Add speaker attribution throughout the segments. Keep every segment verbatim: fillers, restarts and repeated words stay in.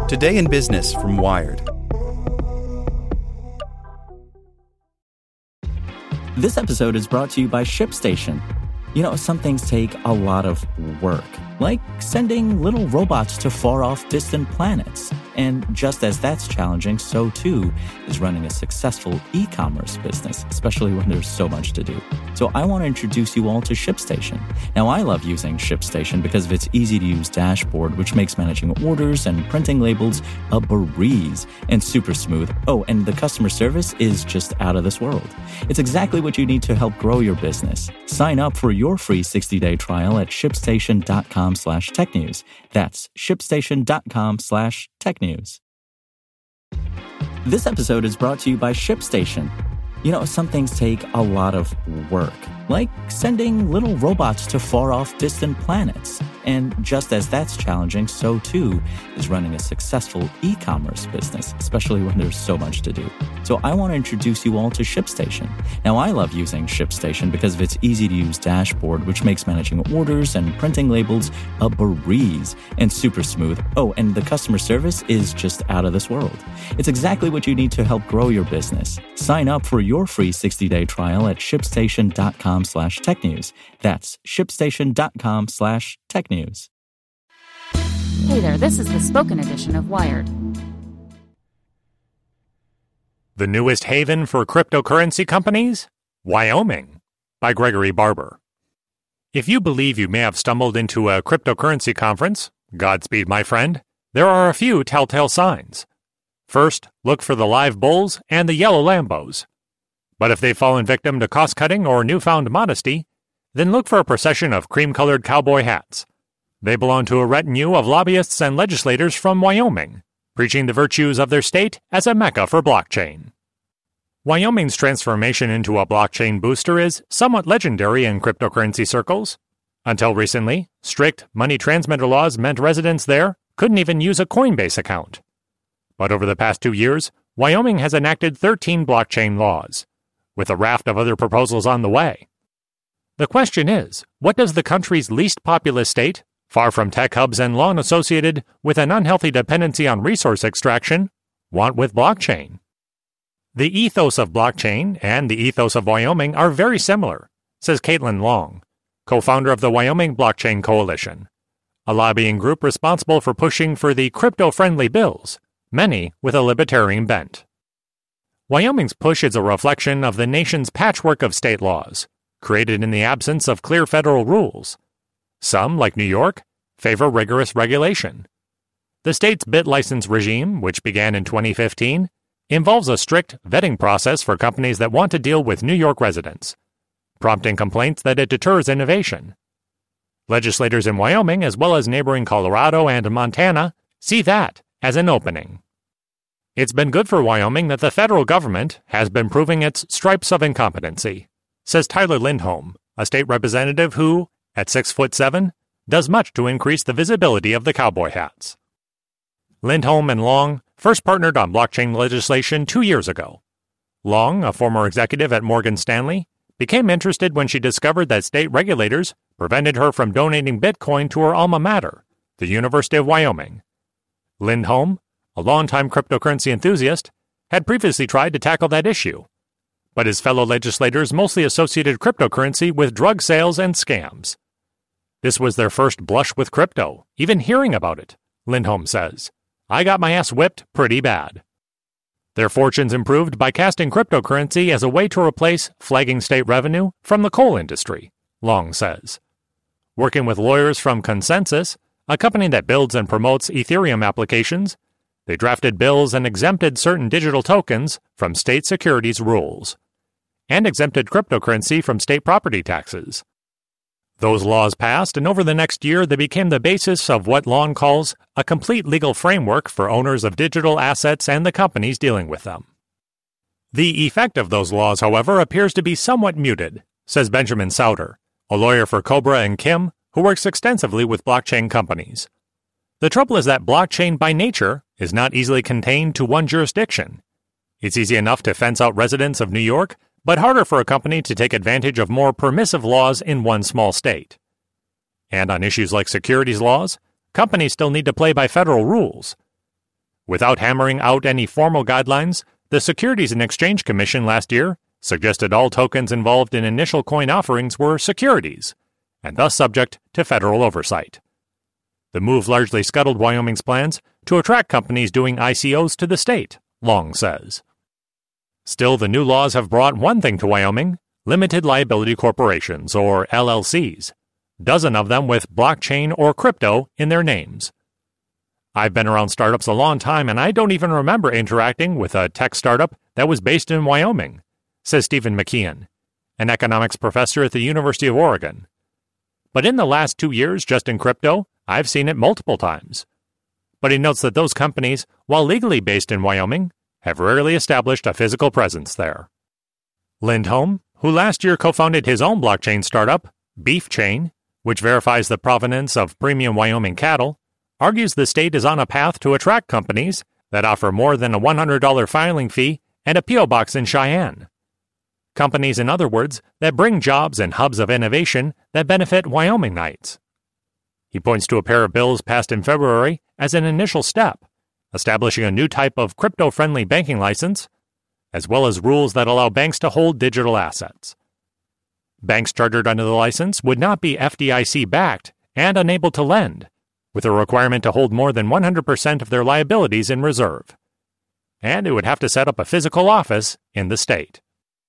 Speaker 1: Today in Business from Wired.
Speaker 2: This episode is brought to you by ShipStation. You know, some things take a lot of work, like sending little robots to far-off distant planets. And just as that's challenging, so too is running a successful e-commerce business, especially when there's so much to do. So I want to introduce you all to ShipStation. Now, I love using ShipStation because of its easy-to-use dashboard, which makes managing orders and printing labels a breeze and super smooth. Oh, and the customer service is just out of this world. It's exactly what you need to help grow your business. Sign up for your free sixty-day trial at shipstation.com slash tech news. That's shipstation.com slash tech news. This episode is brought to you by ShipStation. You know, some things take a lot of work, like sending little robots to far-off distant planets. And just as that's challenging, so too is running a successful e-commerce business, especially when there's so much to do. So I want to introduce you all to ShipStation. Now, I love using ShipStation because of its easy-to-use dashboard, which makes managing orders and printing labels a breeze and super smooth. Oh, and the customer service is just out of this world. It's exactly what you need to help grow your business. Sign up for your free sixty-day trial at shipstation.com slash tech news. That's shipstation.com slash tech news.
Speaker 3: Hey there, this is the spoken edition of Wired.
Speaker 4: The newest haven for cryptocurrency companies? Wyoming, by Gregory Barber. If you believe you may have stumbled into a cryptocurrency conference, Godspeed, my friend, there are a few telltale signs. First, look for the live bulls and the yellow Lambos. But if they've fallen victim to cost-cutting or newfound modesty, then look for a procession of cream-colored cowboy hats. They belong to a retinue of lobbyists and legislators from Wyoming, preaching the virtues of their state as a mecca for blockchain. Wyoming's transformation into a blockchain booster is somewhat legendary in cryptocurrency circles. Until recently, strict money transmitter laws meant residents there couldn't even use a Coinbase account. But over the past two years, Wyoming has enacted thirteen blockchain laws, with a raft of other proposals on the way. The question is, what does the country's least populous state, far from tech hubs and long associated with an unhealthy dependency on resource extraction, want with blockchain? The ethos of blockchain and the ethos of Wyoming are very similar, says Caitlin Long, co-founder of the Wyoming Blockchain Coalition, a lobbying group responsible for pushing for the crypto-friendly bills, many with a libertarian bent. Wyoming's push is a reflection of the nation's patchwork of state laws, created in the absence of clear federal rules. Some, like New York, favor rigorous regulation. The state's BitLicense regime, which began in twenty fifteen, involves a strict vetting process for companies that want to deal with New York residents, prompting complaints that it deters innovation. Legislators in Wyoming, as well as neighboring Colorado and Montana, see that as an opening. It's been good for Wyoming that the federal government has been proving its stripes of incompetency, says Tyler Lindholm, a state representative who, at six foot seven, does much to increase the visibility of the cowboy hats. Lindholm and Long first partnered on blockchain legislation two years ago. Long, a former executive at Morgan Stanley, became interested when she discovered that state regulators prevented her from donating Bitcoin to her alma mater, the University of Wyoming. Lindholm, a longtime cryptocurrency enthusiast, had previously tried to tackle that issue, but his fellow legislators mostly associated cryptocurrency with drug sales and scams. This was their first blush with crypto, even hearing about it, Lindholm says. I got my ass whipped pretty bad. Their fortunes improved by casting cryptocurrency as a way to replace flagging state revenue from the coal industry, Long says. Working with lawyers from ConsenSys, a company that builds and promotes Ethereum applications, they drafted bills and exempted certain digital tokens from state securities rules, and exempted cryptocurrency from state property taxes. Those laws passed, and over the next year they became the basis of what Long calls a complete legal framework for owners of digital assets and the companies dealing with them. The effect of those laws, however, appears to be somewhat muted, says Benjamin Sauter, a lawyer for Cobra and Kim, who works extensively with blockchain companies. The trouble is that blockchain by nature is not easily contained to one jurisdiction. It's easy enough to fence out residents of New York, but harder for a company to take advantage of more permissive laws in one small state. And on issues like securities laws, companies still need to play by federal rules. Without hammering out any formal guidelines, the Securities and Exchange Commission last year suggested all tokens involved in initial coin offerings were securities, and thus subject to federal oversight. The move largely scuttled Wyoming's plans to attract companies doing I C Os to the state, Long says. Still, the new laws have brought one thing to Wyoming: limited liability corporations, or L L Cs, dozen of them with blockchain or crypto in their names. I've been around startups a long time, and I don't even remember interacting with a tech startup that was based in Wyoming, says Stephen McKeon, an economics professor at the University of Oregon. But in the last two years, just in crypto, I've seen it multiple times. But he notes that those companies, while legally based in Wyoming, have rarely established a physical presence there. Lindholm, who last year co-founded his own blockchain startup, BeefChain, which verifies the provenance of premium Wyoming cattle, argues the state is on a path to attract companies that offer more than a one hundred dollars filing fee and a P O box in Cheyenne. Companies, in other words, that bring jobs and hubs of innovation that benefit Wyomingites. He points to a pair of bills passed in February as an initial step, establishing a new type of crypto-friendly banking license, as well as rules that allow banks to hold digital assets. Banks chartered under the license would not be F D I C-backed and unable to lend, with a requirement to hold more than one hundred percent of their liabilities in reserve. And it would have to set up a physical office in the state.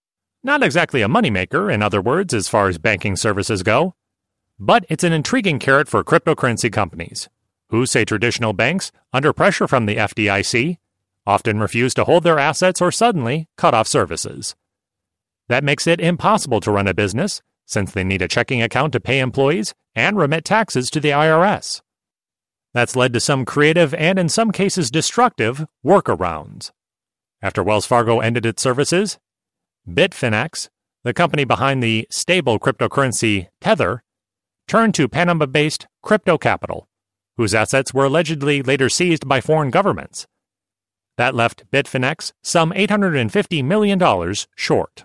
Speaker 4: Not exactly a moneymaker, in other words, as far as banking services go, but it's an intriguing carrot for cryptocurrency companies, who say traditional banks, under pressure from the F D I C, often refuse to hold their assets or suddenly cut off services. That makes it impossible to run a business, since they need a checking account to pay employees and remit taxes to the I R S. That's led to some creative and in some cases destructive workarounds. After Wells Fargo ended its services, Bitfinex, the company behind the stable cryptocurrency Tether, turned to Panama-based Crypto Capital, whose assets were allegedly later seized by foreign governments. That left Bitfinex some eight hundred fifty million dollars short.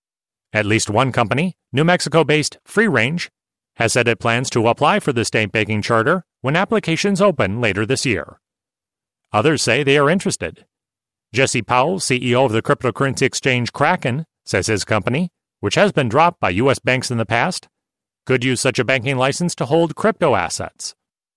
Speaker 4: At least one company, New Mexico-based Free Range, has said it plans to apply for the state banking charter when applications open later this year. Others say they are interested. Jesse Powell, C E O of the cryptocurrency exchange Kraken, says his company, which has been dropped by U S banks in the past, could use such a banking license to hold crypto assets.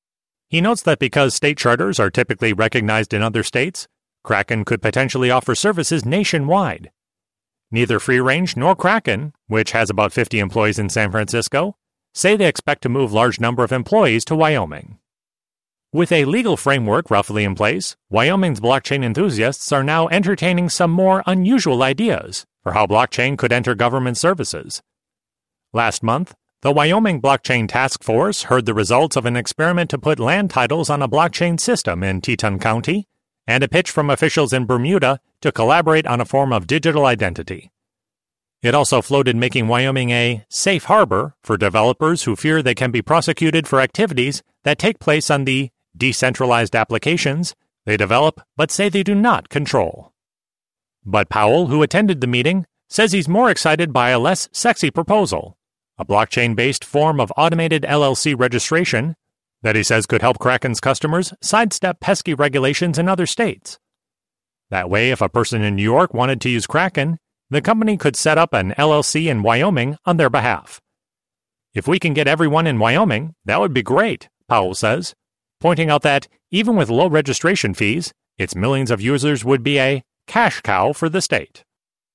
Speaker 4: He notes that because state charters are typically recognized in other states, Kraken could potentially offer services nationwide. Neither Free Range nor Kraken, which has about fifty employees in San Francisco, say they expect to move large number of employees to Wyoming. With a legal framework roughly in place, Wyoming's blockchain enthusiasts are now entertaining some more unusual ideas for how blockchain could enter government services. Last month, the Wyoming Blockchain Task Force heard the results of an experiment to put land titles on a blockchain system in Teton County, and a pitch from officials in Bermuda to collaborate on a form of digital identity. It also floated making Wyoming a safe harbor for developers who fear they can be prosecuted for activities that take place on the decentralized applications they develop but say they do not control. But Powell, who attended the meeting, says he's more excited by a less sexy proposal, a blockchain-based form of automated L L C registration that he says could help Kraken's customers sidestep pesky regulations in other states. That way, if a person in New York wanted to use Kraken, the company could set up an L L C in Wyoming on their behalf. If we can get everyone in Wyoming, that would be great, Powell says, pointing out that, even with low registration fees, its millions of users would be a cash cow for the state.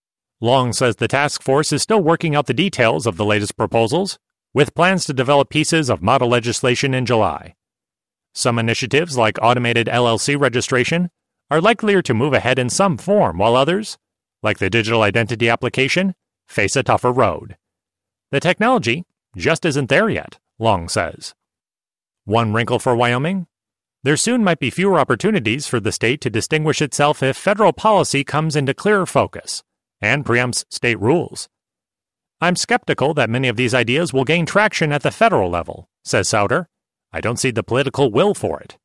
Speaker 4: Long says the task force is still working out the details of the latest proposals, with plans to develop pieces of model legislation in July. Some initiatives, like automated L L C registration, are likelier to move ahead in some form, while others, like the digital identity application, face a tougher road. The technology just isn't there yet, Long says. One wrinkle for Wyoming? There soon might be fewer opportunities for the state to distinguish itself if federal policy comes into clearer focus and preempts state rules. I'm skeptical that many of these ideas will gain traction at the federal level, says Souter. I don't see the political will for it.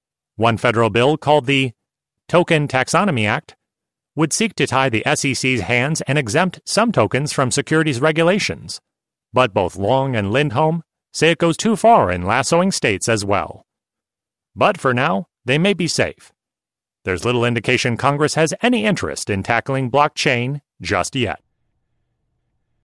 Speaker 4: One federal bill, called the Token Taxonomy Act, would seek to tie the S E C's hands and exempt some tokens from securities regulations, but both Long and Lindholm say it goes too far in lassoing states as well. But for now, they may be safe. there's little indication Congress has any interest in tackling blockchain just yet.